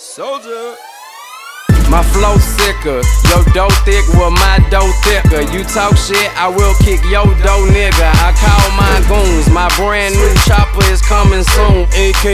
Soldier. My flow sicker, your dough thick, well my dough thicker. You talk shit, I will kick your dough, nigga. I call my goons, my brand new chopper is coming soon.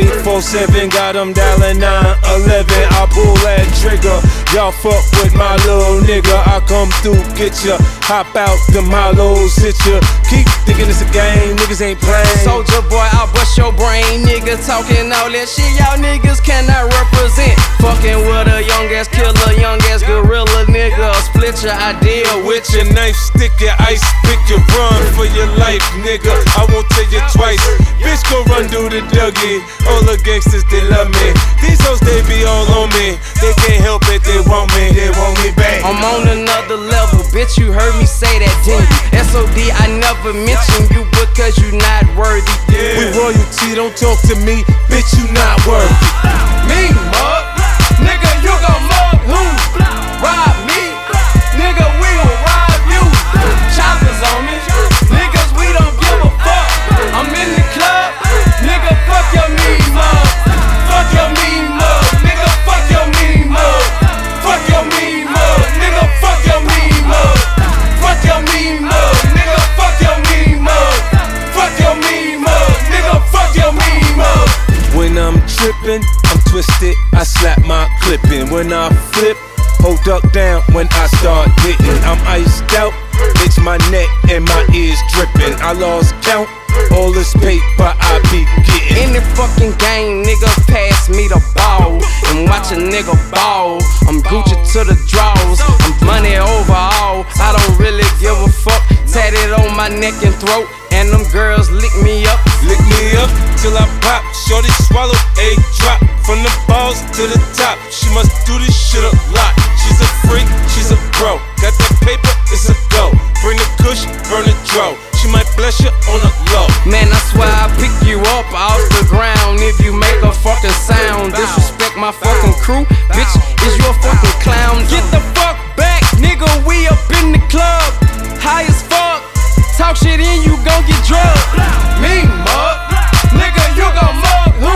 AK-47, got them dialing 911. I pull that trigger, y'all fuck with my little nigga. I come through, get ya, hop out the hollows, hit ya. Keep thinking it's a game, niggas ain't playing. Soldier boy, I'll bust your brain, nigga. Talking all that shit, y'all niggas cannot represent. Fucking with a young ass killer, young ass gorilla, nigga. Split your idea with your knife, stick your ice, pick your run for your life, nigga. I won't tell you twice. Bitch, go run do the Dougie. All the gangsters, they love me. These hoes, they be all on me. They can't help it, they want me back. I'm on another level, bitch. You heard me say that, didn't you? SOD, I never mention you because you not worthy. Yeah. We royalty, don't talk to me, bitch. You not worthy. Me, mug, nigga, you gon' mug who? Rob me, nigga, we gon' rob you. Choppers on me, niggas, we don't give a fuck. I'm in the club, nigga, fuck your mean mug. Fuck your mean mug, nigga, fuck your mean mug. Fuck your mean mug, nigga, fuck your mean mug. Fuck your mean mug, nigga, fuck your mean mug. Fuck your mean mug, nigga, fuck your mean mug. When I'm trippin', I'm twisted, I slap my clippin'. When I flip, hold up down when I start hitting. I'm iced out, bitch, my neck and my ears drippin'. I lost count, all this paper I be getting. In the fucking game, nigga, pass me the ball and watch a nigga ball. I'm Gucci to the draws, I'm money overall. I don't really give a fuck. Tatted on my neck and throat, and them girls lick me up. Lick me up till I pop. Shorty swallow a drop. From the balls to the top. She must do this shit a lot. She's a freak, she's a pro. Got that paper, it's a go. Bring the kush, burn the dro. She might bless you on the low. Man, I swear I'll pick you up off the ground if you make a fucking sound. Disrespect my fucking crew, bitch, is you a fucking clown? Get the fuck back, nigga, we up in the club. High as fuck, talk shit in, you gon' get drugged. Me, mug, nigga, you gon' mug who?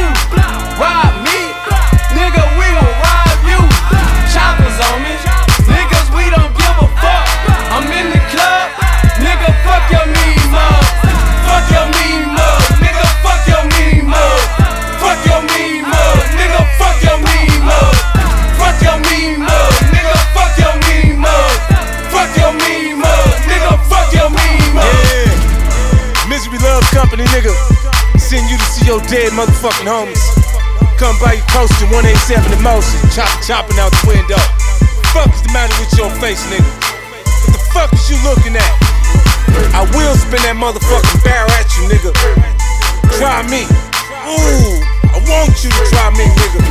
Rob me, nigga, we gon' rob you. Choppers on me, niggas, we don't give a fuck. I'm in the club, nigga, fuck your mean mug. Fuck your mean mug, nigga, fuck your mean mug. Fuck your mean mug, nigga, fuck your mean mug. Fuck your mean mug, nigga, fuck your mean mug. Fuck your mean mug, nigga, fuck your mean mug. Yeah, Misery Love Company, nigga. Send you to see your dead motherfucking homies. Come by you coastin' 187 in motion. Chopping out the window. Fuck is the matter with your face, nigga? What the fuck is you looking at? I will spin that motherfucking barrel at you, nigga. Try me. Ooh, I want you to try me, nigga.